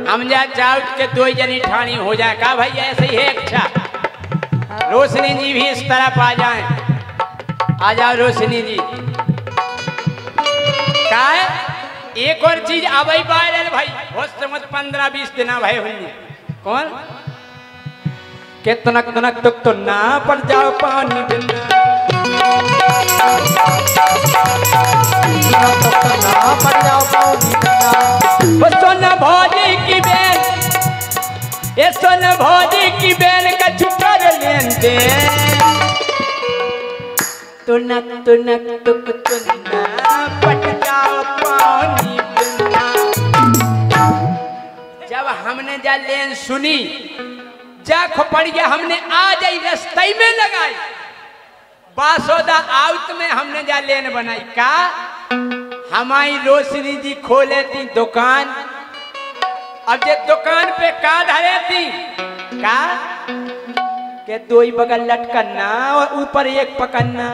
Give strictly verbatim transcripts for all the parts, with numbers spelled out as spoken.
हम जा चाउट के दो जनी ठानी हो जाए का भाई ऐसे ही है अच्छा। रोशनी जी भी इस तरफ आ जाए, आ जाओ रोशनी जी। का है? एक और चीज अबई वायरल भाई हो समझ पंद्रह बीस दिन भाई हुई कौन के तनक तनक तुक तो ना पर जाओ पानी बिना ना पर जाओ पानी बिना। सोन भौजी की बेन ये सोन भौजी की बेन का छुकर लेन दे तुनक तुनक तुक तुना पट जाओ पानी बिना। जब हमने जा लेन सुनी जा खोपड़ गया हमने आ जाई रास्ते में लगाई बासोदा आउट में हमने जा लेन बनाई का हमारी रोशनी जी खोले थी दुकान। अब ये दुकान पे का धरे थी का के दो ही बगल लटकना और ऊपर एक पकड़ना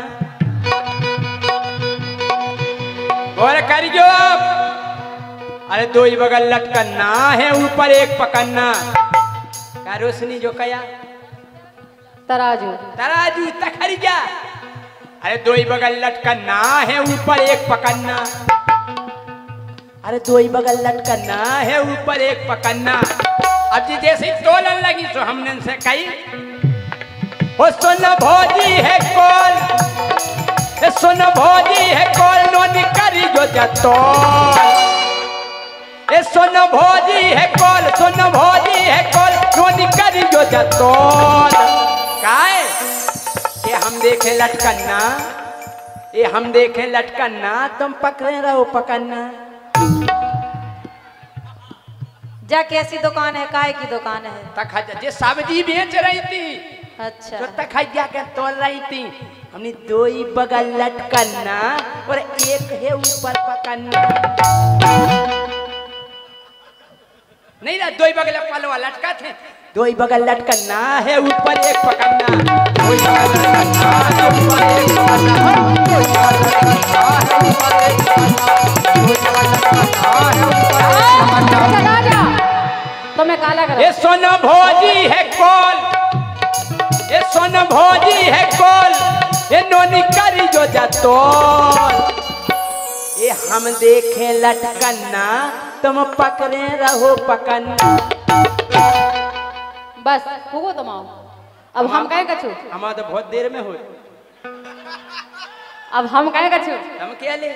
और करियो अरे दो ही बगल लटकना है ऊपर एक पकड़ना का रोशनी जो कया तराजू तराजू तखरिया अरे दो ही बगल लटकना है ऊपर एक पकड़ना अरे दो ही बगल लटकना है ऊपर एक पकड़ना। अब जी जैसे तोलन लगी तो हमने से कही हो सुन भौजी है कौन सुन भौजी है कौन नोनी करी जो जतोल ए सुन भौजी है कौन सुन भौजी है कौन नोनी करी जो जतोल काए ये हम देखे लटकना ये हम देखे लटकना तुम पकड़े रहो पकड़ना। जा कैसी दुकान है काय की दुकान है तखा जे सब्जी बेच रही थी अच्छा तो तखा के तोल रही थी हमने दो ही बगल लटकना और एक है ऊपर पकड़ना नहीं ना दो ही बगल पलवा लटका थे दो ही बगल लटकना है ऊपर एक पकड़ना दो ही बगल लटकना है ऊपर एक पकड़ना दो ही बगल लटकना है ऊपर एक पकड़ना दो ही बगल लटकना है ऊपर एक पकड़ना। तो मैं काला कर ये सोन भौजी है कौन ये सोन भौजी है कौन ये नोनी करी जो जतोल ये हम देखे लटकना तुम पकड़े रहो पकड़ना। बस हुआ तुम आओ अब हम कहे कछु हमारा तो बहुत देर में हो अब हम कहे कछु हम क्या ले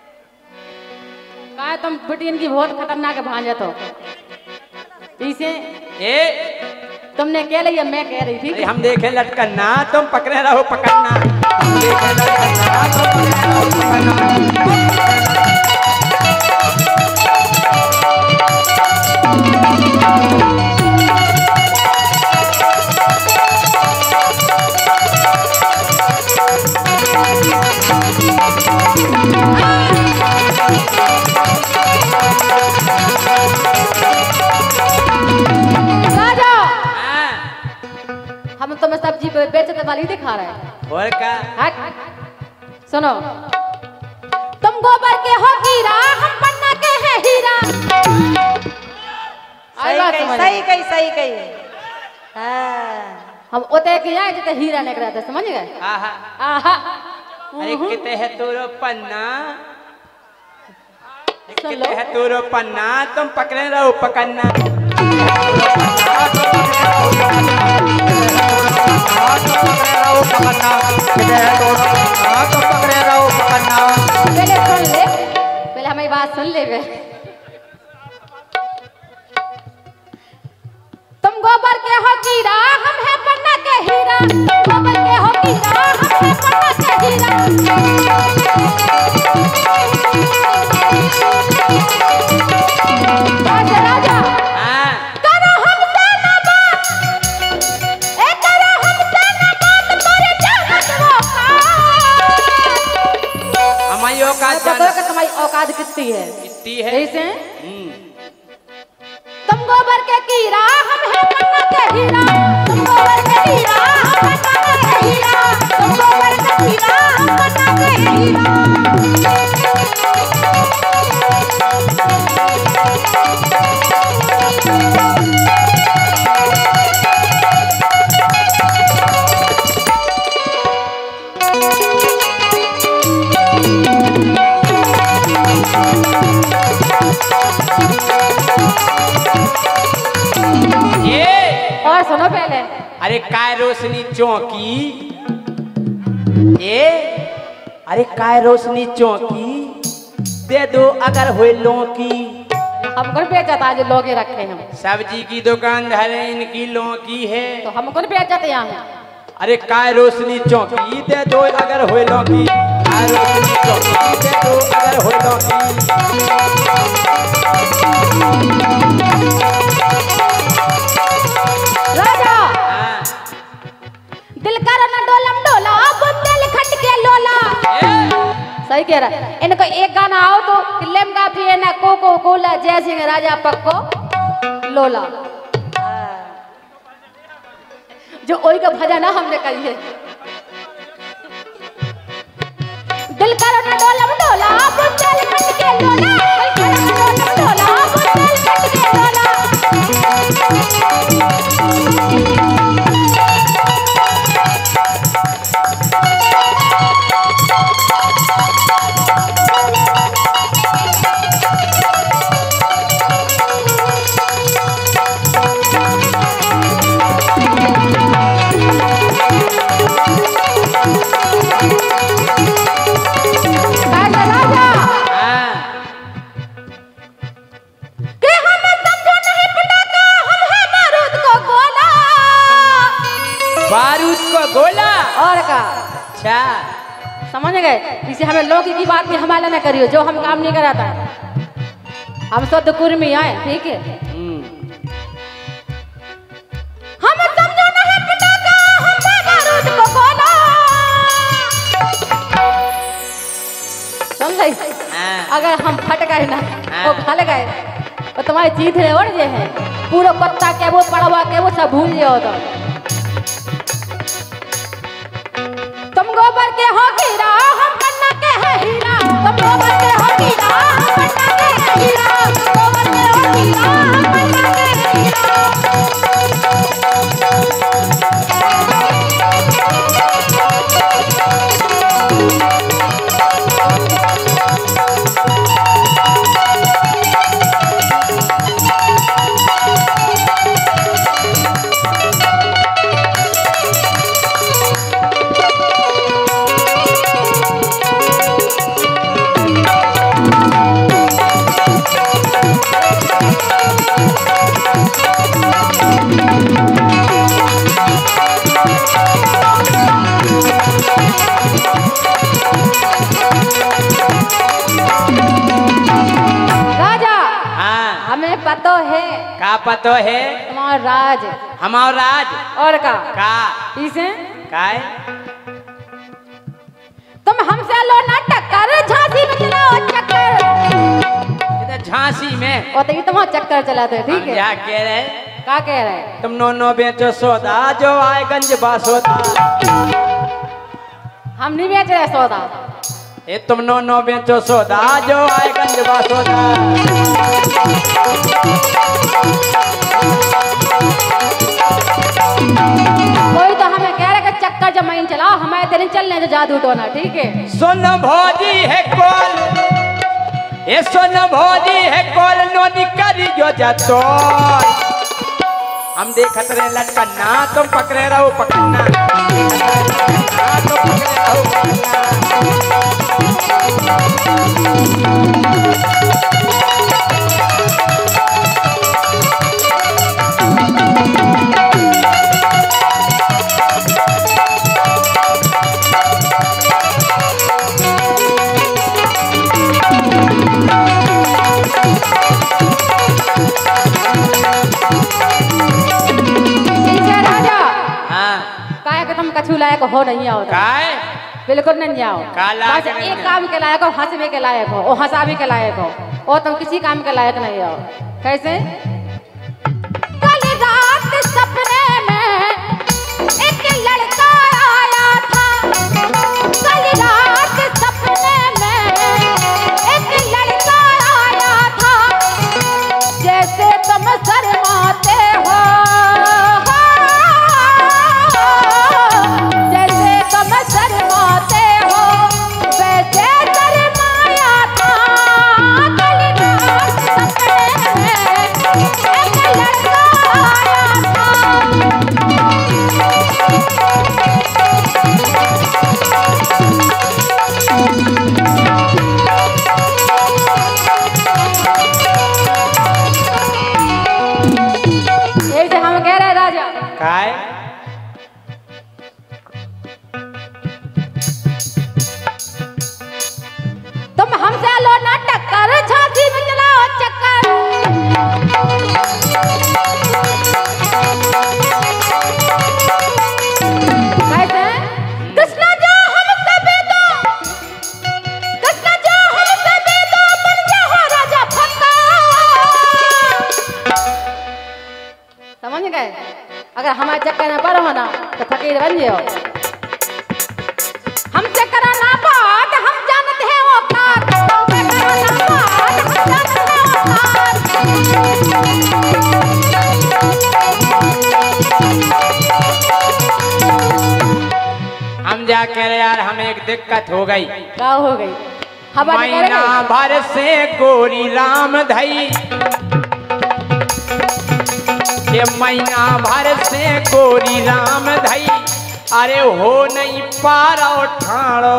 कहे तुम बेटी इनकी बहुत खतरनाक भांजत हो इसे ए तुमने कह लिया मैं कह रही थी हम देखे लटकना तुम पकड़े रहो पकड़ना हम देखे लटकना तुम पकड़े रहो पकड़ना। हम तुम्हें सब्जी बेचने वाली दिखा रहे हैं और का हट सुनो तुम गोबर के हो हीरा हम पन्ना के हैं हीरा सही कही सही कही सही कही हाँ हम ओते के आए जते हीरा निकल रहे थे समझ गए आहा आहा अरे किते है तोरो पन्ना सुन किते लो है तोरो पन्ना तुम पकड़े रहो पकड़ना पहले सुन ले पहले हमारी बात सुन ले बे तुम गोबर के हो कीड़ा हम है पन्ना के हीरा गोबर के हो कीड़ा हम है पन्ना के हीरा राजा राजा करो हमसे ना बात ए करो हमसे ना बात तोरे जानत वो हमारी औकात का जान तो तुम्हारी औकात कितनी है कितनी है ऐसे तुम गोबर के कीड़ा हम है पन्ना के हीरा तुम गोबर के कीड़ा हम है पन्ना के हीरा तुम गोबर के कीड़ा हम पन्ना के हीरा सुनो पहले। अरे काय रोशनी चौकी ए अरे काय रोशनी चौकी दे दो अगर हुए लौकी। हमको नहीं बेचत आज लोग रखे हम। सब्जी की दुकान धरे इनकी लौकी है। तो हमको नहीं बेचत यहाँ। अरे काय रोशनी चौकी दे दो अगर हुए लौकी। काय रोशनी चौकी दे दो अगर हुए लौकी। राजा दिल कर न डोलम डोला बुंदेल खट के लोला। सही कह रहा है। इनको एक गाना आओ तो लेमगा पिए ना कोको कोला जय सिंह राजा पक्को लोला। जो ओई का भजन ना हमने कही है। दिल कर न डोलम डोला बुंदेल खट के लोला। दिल कर न डोलम डोला बुंदेल खट के लोला। बारूद को गोला और का अच्छा समझ गए। इसे हमें लौकी की बात भी हमारा ना करियो जो हम काम नहीं कराता। हम शुद्ध कुर्मी आए ठीक है। हम समझो नहीं पिता का हम बारूद को गोला। समझे अगर हम फट गए ना वो फल गए तो तुम्हारी चीथ है और ये है पूरा पत्ता के वो पड़वा के वो सब भूल जाओ। तो तुम गोबर के हो हीरा हम कन्ना के है हीरा। तुम गोबर के हो हीरा हम कन्ना के है हीरा। गोबर के हो हीरा हम कन्ना के है हीरा। पतो है का पतो है हमारा राज हमारा राज और का का इसे काय तुम हमसे लो ना टक्कर झांसी में चलाओ चक्कर। इधर झांसी में और तो ये तुम्हारा चक्कर चलाते हैं ठीक है। क्या कह रहे क्या कह रहे तुम नो नो बेचो सौदा जो आए गंज बासोदा। हम नहीं बेच रहे सौदा। ये तुम नो नो बेचो सौदा जो आए गंज बासोदा। कोई तो हमें कह रहे कि चक्कर जमाइन चलाओ हमारे तेरे चलने जो जादू टोना ठीक है। सुन भौजी है कॉल ये सुन भौजी है कॉल नोनी करी जो जातो। हम देखत रहे लटकना तुम पकड़े रहो पकड़ना तुम पकड़े रहो पकड़ना। कछु लायक हो नहीं आओ काय बिल्कुल नहीं आओ। बस एक काम के लायक हो हंसने के लायक हो और हंसाने के लायक हो और तुम किसी काम के लायक नहीं हो। कैसे कल रात सपने में एक लड़का आया था। कल रात सपने में एक लड़का आया था। जैसे तुम शर्माते हो शर्माते हो वैसे शर्माया था। कल रात सपने में एक लड़का आया था। काय तुम हमसे लो ना टक्कर, झांसी में चलाओ चक्कर। कैसे? कृष्णा जो हमसे बेदो, कृष्णा जो हमसे बेदो, बन जाओ राजा फक्का। समझ गए? अगर हमारे चक्कर में पड़ो ना तो फकीर बन जाओ। हमसे कराना बात, हम जानते हैं वो कार। हमसे कराना बात, हम जानते हैं वो कार। हम जा कह रहे यार हमें एक दिक्कत हो गई। क्या हो गई? हवा महीना भर से गोरी राम धई, ये महीना भर से गोरी राम धई, अरे हो नहीं पारो ठाणो।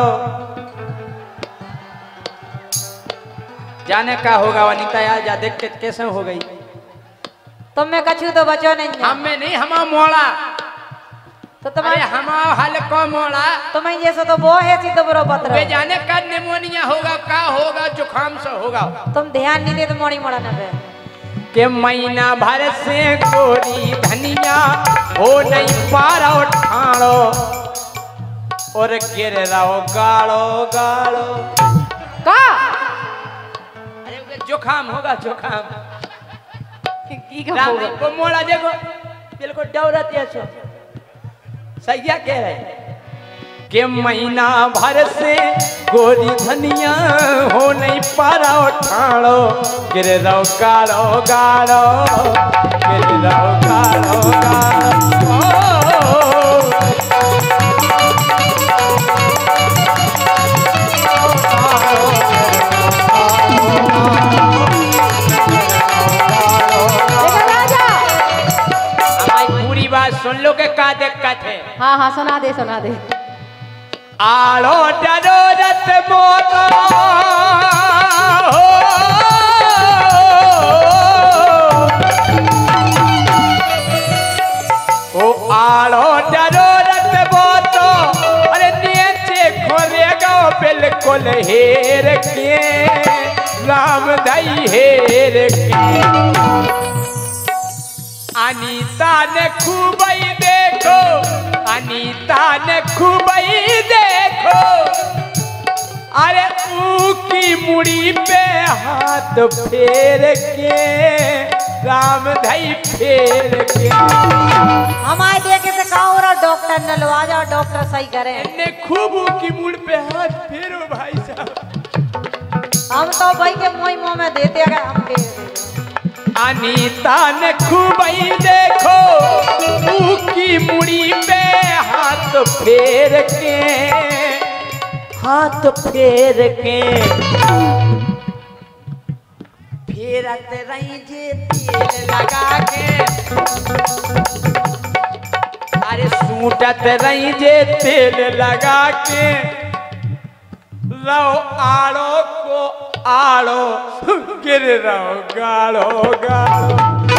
जाने का होगा वनिता यार, जा दिक्कत कैसे हो गई? तुम में कछु तो बचो नहीं है। हम में नहीं, हमा मोड़ा तो अरे तुम्हारे हमा हल को मोड़ा। तुम्हें जैसे तो वो है सी तो बरो पत्र। वे जाने का निमोनिया होगा, का होगा, जुखाम से होगा। तुम ध्यान नहीं दे तो मोड़ी मोड़ा ना पे के महीना भर से गोरी धनिया हो नहीं पारो ठाणो, और गिर रहो गाड़ो गाड़ो। का अरे वे जुखाम होगा, जुखाम। की का राम होगा? को मोड़ा देखो बिल्कुल डौरत ऐसो सही क्या कह रहे के महीना भर से गोरी धनिया हो नहीं पारो ठाणो, गिर रहो गाड़ो गाड़ो, गिर रहो गाड़ो गाड़ो। देखो राजा। हमारी पूरी बात सुन लो के का दिक्कत है। हाँ हाँ सुना दे सुना दे। आलो डरो रत मोतो ओ आलो डरो रत मोतो, अरे नीचे खोरेगा बिल्कुल हेर के राम दई हेर के। अनीता ने खूबई देखो, अनीता ने खूबई देखो, अरे ऊ की मुड़ी पे हाथ फेर के राम धई फेर के। हमारे देखे से कहो और डॉक्टर न लो, आ जाओ डॉक्टर सही करे। ने खूब ऊ की मुड़ पे हाथ फेरो भाई साहब। हम तो भाई के मुंह मुंह में देते अगर हम फेर देते। अनीता ने खूबई देखो, ऊ की मुड़ी पे हाथ फेर के, हाथ फेर के। फेरत रही जे तेल लगा के, अरे सूटत रही जे तेल लगा के, रहो आड़ो को आड़ो, गिर रहो गाड़ो गाड़ो।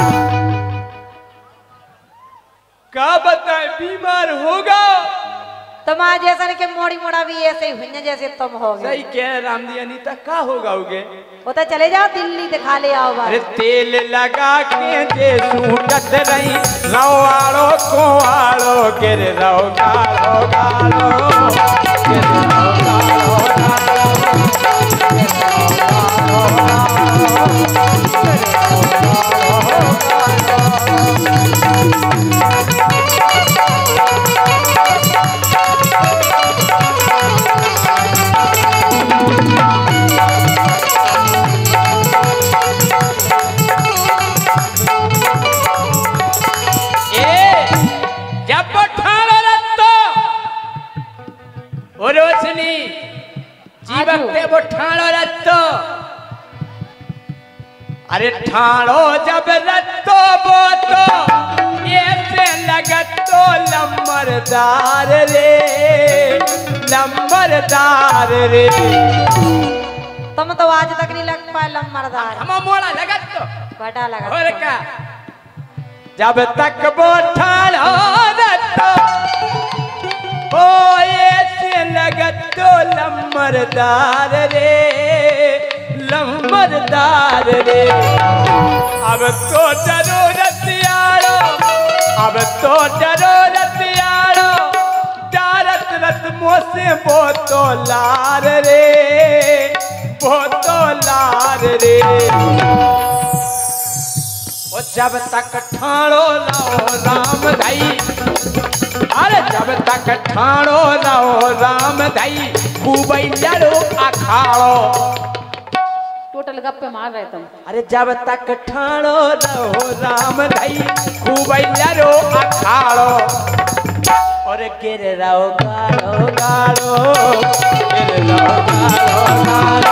का बताए बीमार होगा। तुम्हारे जैसा के मोड़ी मोड़ा भी ऐसे ही हुई जैसे तुम हो गए। सही कह रहे रामदी अनीता, का होगा उगे? वो तो चले जाओ दिल्ली दिखा ले आओ बाहर। अरे तेल लगा के जे सूटत रही, रहो आड़ो को आड़ो, गिर रहो गाड़ो गाड़ो, गिर रहो गाड़ो गाड़ो, गिर रहो गाड़ो रोशनी जीवते वो ठाणो रत्तो, अरे ठाणो जब रत्तो वो तो ऐसे लगतो लंबरदार रे, लंबरदार रे। तुम तो आज तक नहीं लग पाए लंबरदार। हम मोड़ा लगत तो बड़ा लगा और का जब तक वो ठाड़ा रहता ओ ऐसे लगत तो लम्बरदार रे लम्बरदार रे। अब तो जरूरत यारो अब तो जरूरत यारो डारत रत मोसे वो तो लार रे वो तो लार रे। ओ जब तक ठाणो लाओ राम धाई अरे जब तक ठाणो लाओ राम धाई खूब लड़ो अखाड़ो। टोटल गप्पे मार रहे तुम। अरे जब तक ठाणो लाओ राम धाई खूब लड़ो अखाड़ो। और गिर रहो गाड़ो गाड़ो गिर रहो गाड़ो गाड़ो।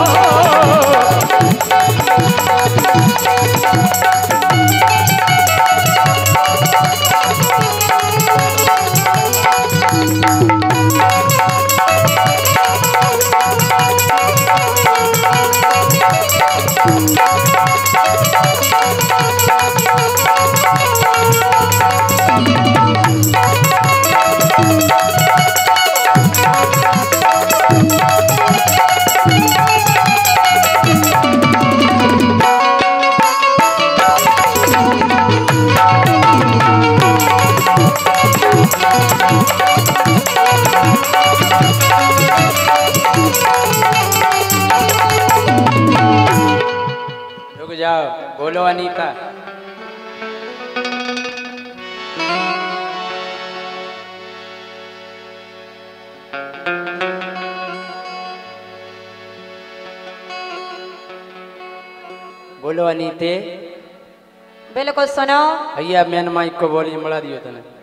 रुक जाओ बोलो अनीता। बोलो अनीते। बिल्कुल सुनो। भैया मैन माइक को बोली मड़ा दियो तने।